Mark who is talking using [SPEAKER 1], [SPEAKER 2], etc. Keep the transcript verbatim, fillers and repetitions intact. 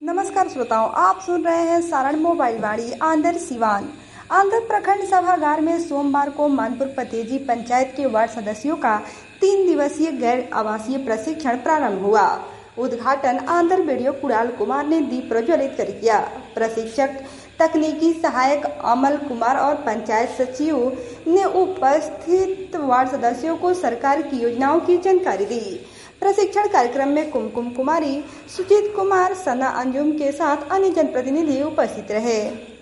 [SPEAKER 1] नमस्कार श्रोताओं, आप सुन रहे हैं सारण मोबाइल वाणी आंध्र सिवान। आंध्र प्रखंड सभागार में सोमवार को मानपुर पतेजी पंचायत के वार्ड सदस्यों का तीन दिवसीय गैर आवासीय प्रशिक्षण प्रारंभ हुआ। उद्घाटन आंध्र वीडियो कुणाल कुमार ने दीप प्रज्वलित कर किया। प्रशिक्षक तकनीकी सहायक अमल कुमार और पंचायत सचिव ने उपस्थित वार्ड सदस्यों को सरकार की योजनाओं की जानकारी दी। प्रशिक्षण कार्यक्रम में कुमकुम कुमारी, सुजीत कुमार, सना अंजुम के साथ अन्य जनप्रतिनिधि उपस्थित रहे।